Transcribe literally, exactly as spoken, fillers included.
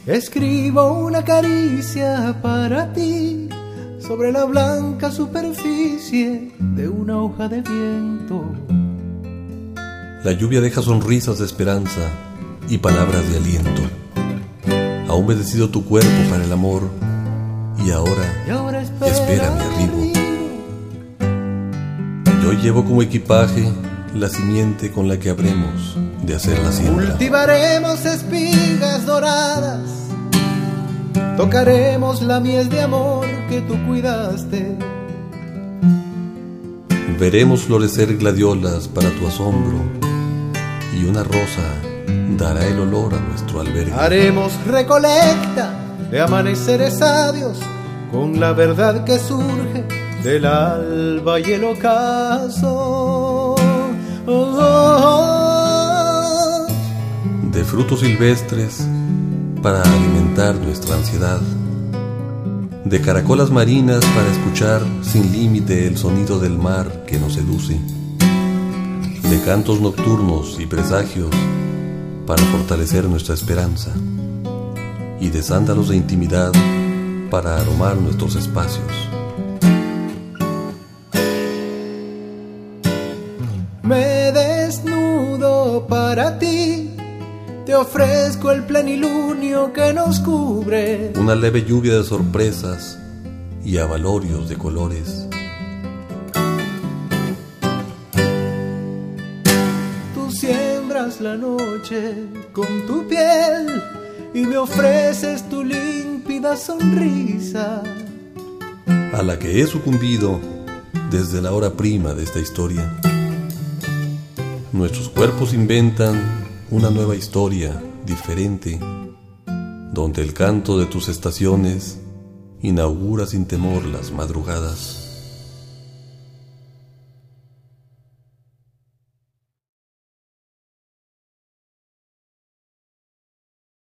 Escribo una caricia para ti sobre la blanca superficie de una hoja de viento. La lluvia deja sonrisas de esperanza y palabras de aliento. Ha humedecido tu cuerpo para el amor y ahora, y ahora espera, espera mi arribo. Yo llevo como equipaje la simiente con la que habremos de hacer la siembra. Cultivaremos espigas doradas, tocaremos la miel de amor que tú cuidaste. Veremos florecer gladiolas para tu asombro y una rosa dará el olor a nuestro albergue. Haremos recolecta de amaneceres sabios con la verdad que surge del alba y el ocaso. Oh, oh, oh. De frutos silvestres para alimentar nuestra ansiedad, de caracolas marinas para escuchar sin límite el sonido del mar que nos seduce, de cantos nocturnos y presagios para fortalecer nuestra esperanza, y de sándalos de intimidad para aromar nuestros espacios. Me desnudo para ti, te ofrezco el plenilunio que nos cubre. Una leve lluvia de sorpresas y avalorios de colores. Tú siembras la noche con tu piel y me ofreces tu límpida sonrisa, a la que he sucumbido desde la hora prima de esta historia. Nuestros cuerpos inventan una nueva historia diferente, donde el canto de tus estaciones inaugura sin temor las madrugadas.